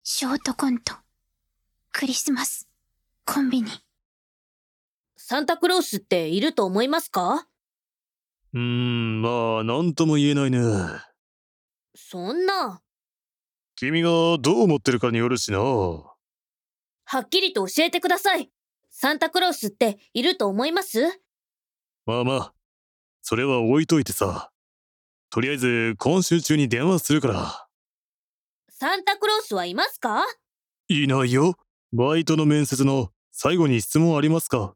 ショートコント、クリスマス、コンビニ。 サンタクロースっていると思いますか？ まあ、なんとも言えないね。 そんな、 君がどう思ってるかによるしな。 はっきりと教えてください。サンタクロースっていると思います？ まあまあ、それは置いといてさ。とりあえず、今週中に電話するから。 サンタクロースはいますか？ いないよ。バイトの面接の最後に質問ありますかって、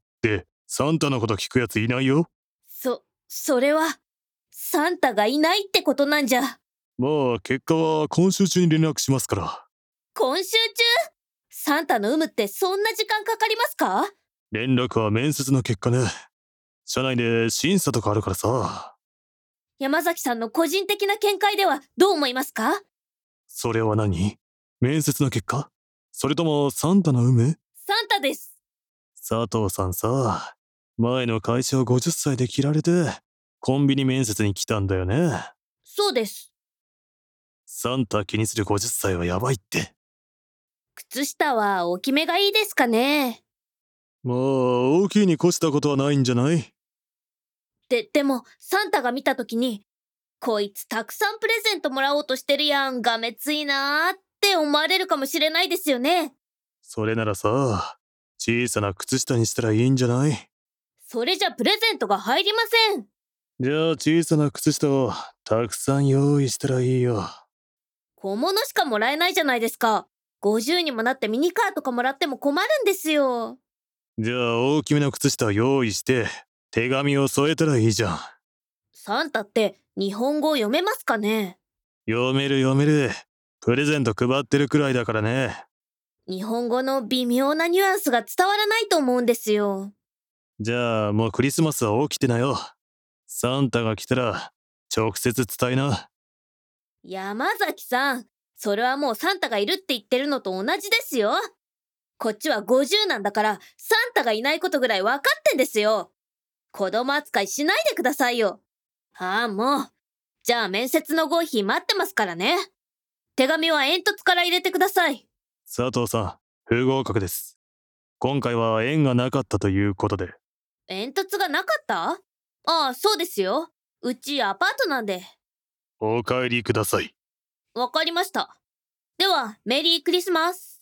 サンタのこと聞くやついないよ。 それは、サンタがいないってことなんじゃ。 まあ、結果は今週中に連絡しますから。 今週中？サンタの有無ってそんな時間かかりますか？ 連絡は面接の結果ね。社内で審査とかあるからさ。 山崎さんの個人的な見解ではどう思いますか？ それは何？面接の結果？それともサンタの有無？ サンタです。 佐藤さんさ、前の会社を50歳で切られて、コンビニ面接に来たんだよね。 そうです。 サンタ気にする50歳はやばいって。 靴下は大きめがいいですかね？ まあ、大きいに越したことはないんじゃない？ でも、サンタが見たときに、こいつたくさんプレゼントもらおうとしてるやん、がめついなーって思われるかもしれないですよね。 それならさ、小さな靴下にしたらいいんじゃない？ それじゃプレゼントが入りません。 じゃあ小さな靴下をたくさん用意したらいいよ。 小物しかもらえないじゃないですか。50にもなってミニカーとかもらっても困るんですよ。 じゃあ大きめの靴下を用意して、手紙を添えたらいいじゃん。 サンタって日本語読めますかね？ 読める読める。プレゼント配ってるくらいだからね。 日本語の微妙なニュアンスが伝わらないと思うんですよ。 じゃあもうクリスマスは起きてなよ。サンタが来たら直接伝えな。 山崎さん、それはもうサンタがいるって言ってるのと同じですよ。こっちは50なんだから、サンタがいないことぐらい分かってんですよ。子供扱いしないでくださいよ。ああ、もう。じゃあ面接の合否待ってますからね。手紙は煙突から入れてください。 佐藤さん、不合格です。今回は縁がなかったということで。 煙突がなかった？ああ、そうですよ。うちアパートなんで。 お帰りください。 わかりました。では、メリークリスマス。